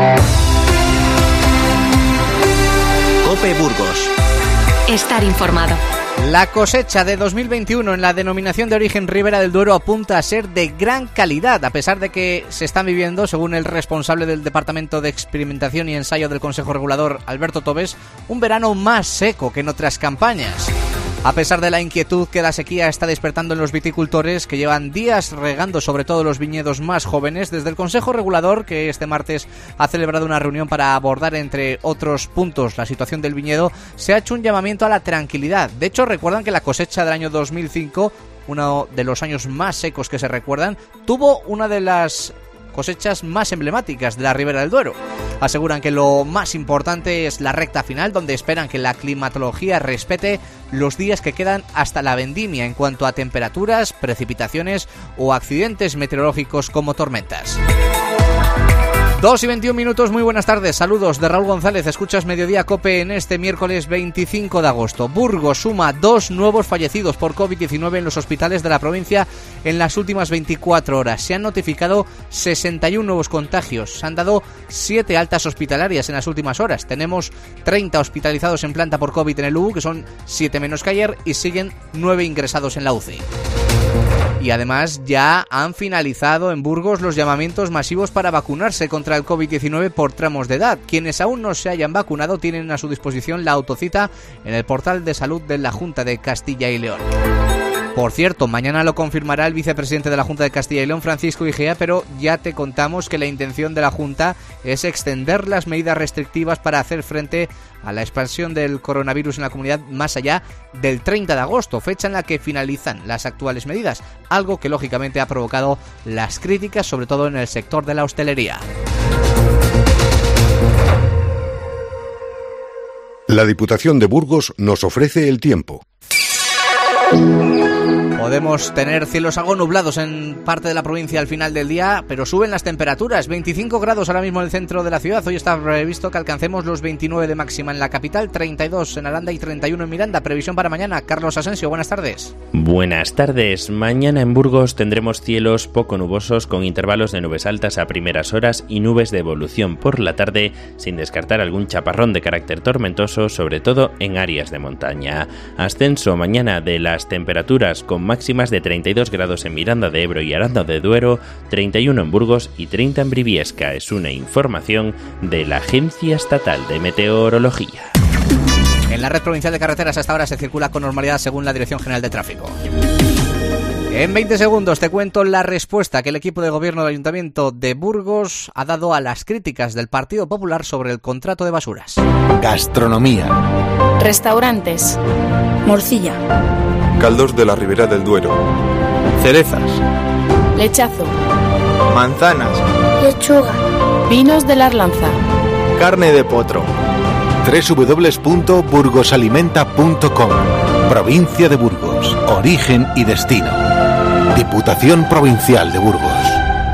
COPE Burgos. Estar informado. La cosecha de 2021 en la denominación de origen Ribera del Duero apunta a ser de gran calidad, a pesar de que se están viviendo, según el responsable del Departamento de Experimentación y Ensayo del Consejo Regulador, Alberto Tobes, un verano más seco que en otras campañas. A pesar de la inquietud que la sequía está despertando en los viticultores, que llevan días regando sobre todo los viñedos más jóvenes, desde el Consejo Regulador, que este martes ha celebrado una reunión para abordar, entre otros puntos, la situación del viñedo, se ha hecho un llamamiento a la tranquilidad. De hecho, recuerdan que la cosecha del año 2005, uno de los años más secos que se recuerdan, tuvo una de las cosechas más emblemáticas de la Ribera del Duero. Aseguran que lo más importante es la recta final, donde esperan que la climatología respete los días que quedan hasta la vendimia en cuanto a temperaturas, precipitaciones o accidentes meteorológicos como tormentas. 2:21, muy buenas tardes, saludos de Raúl González, escuchas Mediodía COPE en este miércoles 25 de agosto. Burgos suma 2 nuevos fallecidos por COVID-19 en los hospitales de la provincia en las últimas 24 horas. Se han notificado 61 nuevos contagios, se han dado 7 altas hospitalarias en las últimas horas. Tenemos 30 hospitalizados en planta por COVID en el UU, que son 7 menos que ayer, y siguen 9 ingresados en la UCI. Y además ya han finalizado en Burgos los llamamientos masivos para vacunarse contra el COVID-19 por tramos de edad. Quienes aún no se hayan vacunado tienen a su disposición la autocita en el portal de salud de la Junta de Castilla y León. Por cierto, mañana lo confirmará el vicepresidente de la Junta de Castilla y León, Francisco Igea, pero ya te contamos que la intención de la Junta es extender las medidas restrictivas para hacer frente a la expansión del coronavirus en la comunidad más allá del 30 de agosto, fecha en la que finalizan las actuales medidas, algo que lógicamente ha provocado las críticas, sobre todo en el sector de la hostelería. La Diputación de Burgos nos ofrece el tiempo. Podemos tener cielos algo nublados en parte de la provincia al final del día, pero suben las temperaturas. 25 grados ahora mismo en el centro de la ciudad. Hoy está previsto que alcancemos los 29 de máxima en la capital, 32 en Aranda y 31 en Miranda. Previsión para mañana. Carlos Asensio, buenas tardes. Buenas tardes. Mañana en Burgos tendremos cielos poco nubosos con intervalos de nubes altas a primeras horas y nubes de evolución por la tarde, sin descartar algún chaparrón de carácter tormentoso, sobre todo en áreas de montaña. Ascenso mañana de las temperaturas con máximas de 32 grados en Miranda de Ebro y Aranda de Duero, 31 en Burgos y 30 en Briviesca. Es una información de la Agencia Estatal de Meteorología. En la red provincial de carreteras hasta ahora se circula con normalidad según la Dirección General de Tráfico. En 20 segundos te cuento la respuesta que el equipo de gobierno del Ayuntamiento de Burgos ha dado a las críticas del Partido Popular sobre el contrato de basuras. Gastronomía. Restaurantes. Morcilla. Caldos de la Ribera del Duero. Cerezas. Lechazo. Manzanas. Lechuga. Vinos de la Arlanza. Carne de potro. www.burgosalimenta.com. Provincia de Burgos. Origen y destino. Diputación Provincial de Burgos.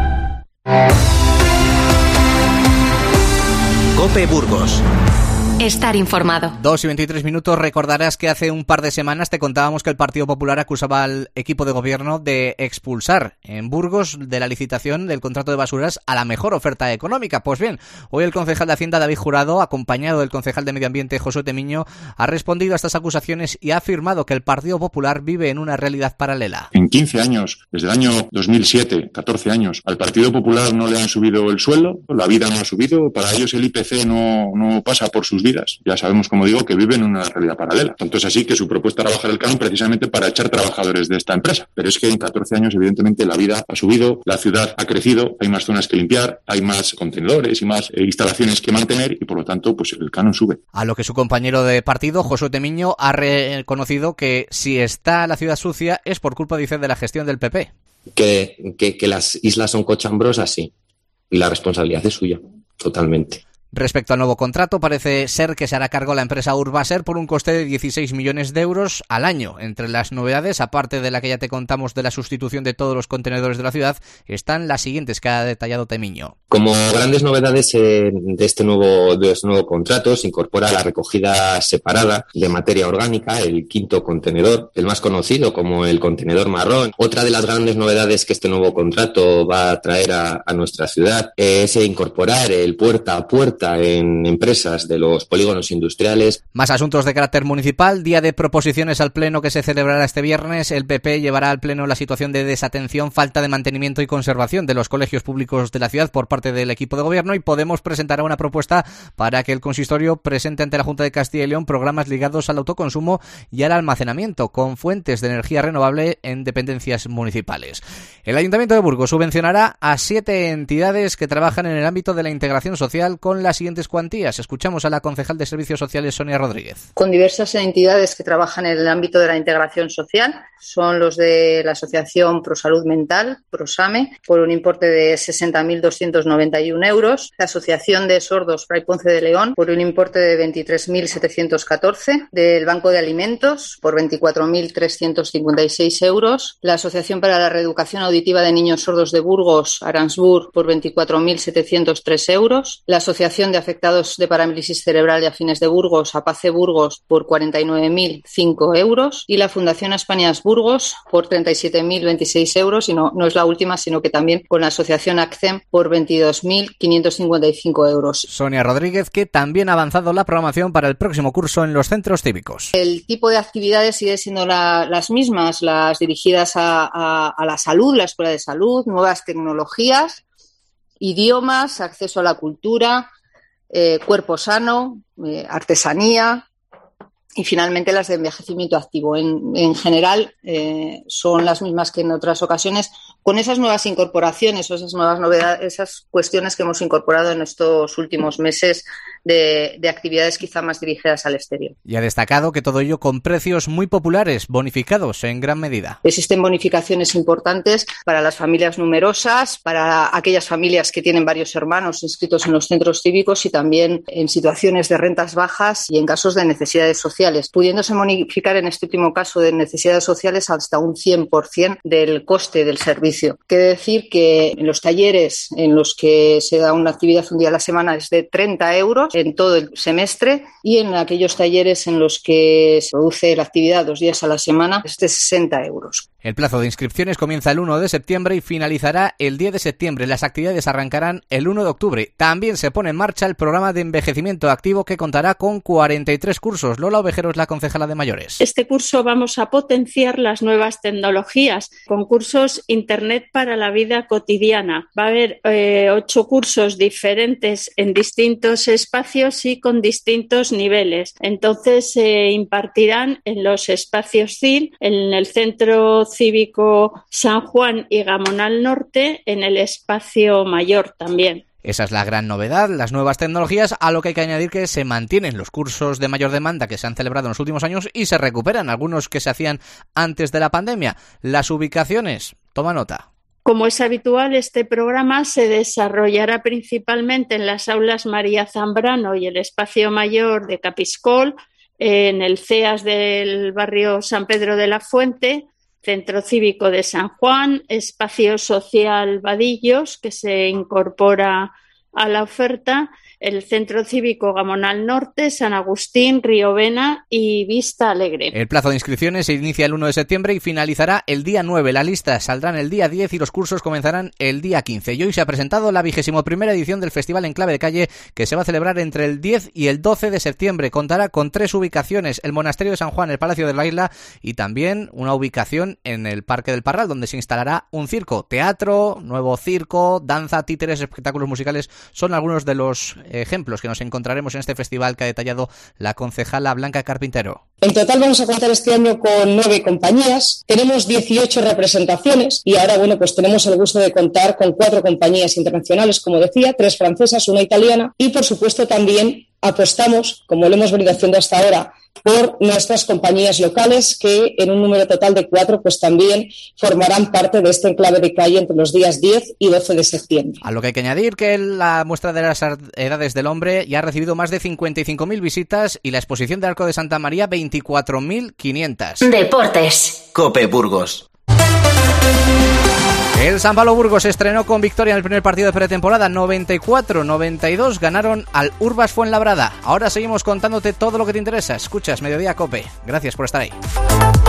COPE Burgos. Estar informado. 2:23, recordarás que hace un par de semanas te contábamos que el Partido Popular acusaba al equipo de gobierno de expulsar en Burgos de la licitación del contrato de basuras a la mejor oferta económica. Pues bien, hoy el concejal de Hacienda, David Jurado, acompañado del concejal de Medio Ambiente, Josué Temiño, ha respondido a estas acusaciones y ha afirmado que el Partido Popular vive en una realidad paralela. En 15 años, desde el año 2007, 14 años, al Partido Popular no le han subido el sueldo, la vida no ha subido, para ellos el IPC no pasa por sus vidas. Ya sabemos, como digo, que viven en una realidad paralela. Tanto es así que su propuesta era bajar el canon precisamente para echar trabajadores de esta empresa. Pero es que en 14 años, evidentemente, la vida ha subido, la ciudad ha crecido, hay más zonas que limpiar, hay más contenedores y más instalaciones que mantener y, por lo tanto, pues el canon sube. A lo que su compañero de partido, Josué Temiño, ha reconocido que si está la ciudad sucia es por culpa, dice, de la gestión del PP. Que las islas son cochambrosas, sí. Y la responsabilidad es suya, totalmente. Respecto al nuevo contrato, parece ser que se hará cargo la empresa Urbaser por un coste de 16 millones de euros al año. Entre las novedades, aparte de la que ya te contamos de la sustitución de todos los contenedores de la ciudad, están las siguientes que ha detallado Temiño. Como grandes novedades de este nuevo contrato, se incorpora la recogida separada de materia orgánica, el quinto contenedor, el más conocido como el contenedor marrón. Otra de las grandes novedades que este nuevo contrato va a traer a nuestra ciudad es incorporar el puerta a puerta en empresas de los polígonos industriales. Más asuntos de carácter municipal. Día de proposiciones al Pleno que se celebrará este viernes. El PP llevará al Pleno la situación de desatención, falta de mantenimiento y conservación de los colegios públicos de la ciudad por parte del equipo de gobierno, y Podemos presentará una propuesta para que el consistorio presente ante la Junta de Castilla y León programas ligados al autoconsumo y al almacenamiento con fuentes de energía renovable en dependencias municipales. El Ayuntamiento de Burgos subvencionará a 7 entidades que trabajan en el ámbito de la integración social con las siguientes cuantías. Escuchamos a la concejal de Servicios Sociales, Sonia Rodríguez. Con diversas entidades que trabajan en el ámbito de la integración social, son los de la Asociación Prosalud Mental, Prosame, por un importe de 60.291 euros, la Asociación de Sordos Fray Ponce de León, por un importe de 23.714, del Banco de Alimentos, por 24.356 euros, la Asociación para la Reeducación Auditiva de Niños Sordos de Burgos, Aransburg, por 24.703 euros, la Asociación de Afectados de Parálisis Cerebral y Afines de Burgos, APACE Burgos, por 49.005 euros, y la Fundación Españas Burgos por 37.026 euros, y no es la última, sino que también con la Asociación ACCEM por 22.555 euros. Sonia Rodríguez, que también ha avanzado la programación para el próximo curso en los centros cívicos. El tipo de actividades sigue siendo las mismas, las dirigidas a la salud, la escuela de salud, nuevas tecnologías, idiomas, acceso a la cultura, cuerpo sano, artesanía, y finalmente las de envejecimiento activo. En general son las mismas que en otras ocasiones, con esas nuevas incorporaciones o esas nuevas novedades, esas cuestiones que hemos incorporado en estos últimos meses de actividades quizá más dirigidas al exterior. Y ha destacado que todo ello con precios muy populares, bonificados en gran medida. Existen bonificaciones importantes para las familias numerosas, para aquellas familias que tienen varios hermanos inscritos en los centros cívicos y también en situaciones de rentas bajas y en casos de necesidades sociales, pudiéndose bonificar en este último caso de necesidades sociales hasta un 100% del coste del servicio. Quiere decir que en los talleres en los que se da una actividad un día a la semana es de 30 euros en todo el semestre, y en aquellos talleres en los que se produce la actividad 2 días a la semana es de 60 euros. El plazo de inscripciones comienza el 1 de septiembre y finalizará el 10 de septiembre. Las actividades arrancarán el 1 de octubre. También se pone en marcha el programa de envejecimiento activo, que contará con 43 cursos. Lola Ovejero es la concejala de mayores. Este curso vamos a potenciar las nuevas tecnologías con cursos Internet para la vida cotidiana. Va a haber 8 cursos diferentes en distintos espacios y con distintos niveles. Entonces se impartirán en los espacios CIL, en el Centro Cívico San Juan y Gamonal Norte, en el espacio mayor también. Esa es la gran novedad, las nuevas tecnologías, a lo que hay que añadir que se mantienen los cursos de mayor demanda que se han celebrado en los últimos años y se recuperan algunos que se hacían antes de la pandemia. Las ubicaciones, toma nota. Como es habitual, este programa se desarrollará principalmente en las aulas María Zambrano y el espacio mayor de Capiscol, en el CEAS del barrio San Pedro de la Fuente, Centro Cívico de San Juan, Espacio Social Vadillos, que se incorpora a la oferta, el Centro Cívico Gamonal Norte, San Agustín, Riovena y Vista Alegre. El plazo de inscripciones se inicia el 1 de septiembre y finalizará el día 9. Las listas saldrán el día 10 y los cursos comenzarán el día 15. Y hoy se ha presentado la 21ª edición del Festival en Clave de Calle, que se va a celebrar entre el 10 y el 12 de septiembre. Contará con 3 ubicaciones: el Monasterio de San Juan, el Palacio de la Isla y también una ubicación en el Parque del Parral, donde se instalará un circo, teatro, nuevo circo, danza, títeres, espectáculos musicales. Son algunos de los ejemplos que nos encontraremos en este festival que ha detallado la concejala Blanca Carpintero. En total vamos a contar este año con 9 compañías, tenemos 18 representaciones y ahora pues tenemos el gusto de contar con 4 compañías internacionales, como decía, 3 francesas, 1 italiana y por supuesto también apostamos, como lo hemos venido haciendo hasta ahora, por nuestras compañías locales que en un número total de 4 pues también formarán parte de este enclave de calle entre los días 10 y 12 de septiembre. A lo que hay que añadir que la muestra de las edades del hombre ya ha recibido más de 55.000 visitas y la exposición de Arco de Santa María 24.500. Deportes. COPE Burgos. El San Pablo Burgos se estrenó con victoria en el primer partido de pretemporada, 94-92, ganaron al Urbas Fuenlabrada. Ahora seguimos contándote todo lo que te interesa. Escuchas Mediodía COPE. Gracias por estar ahí.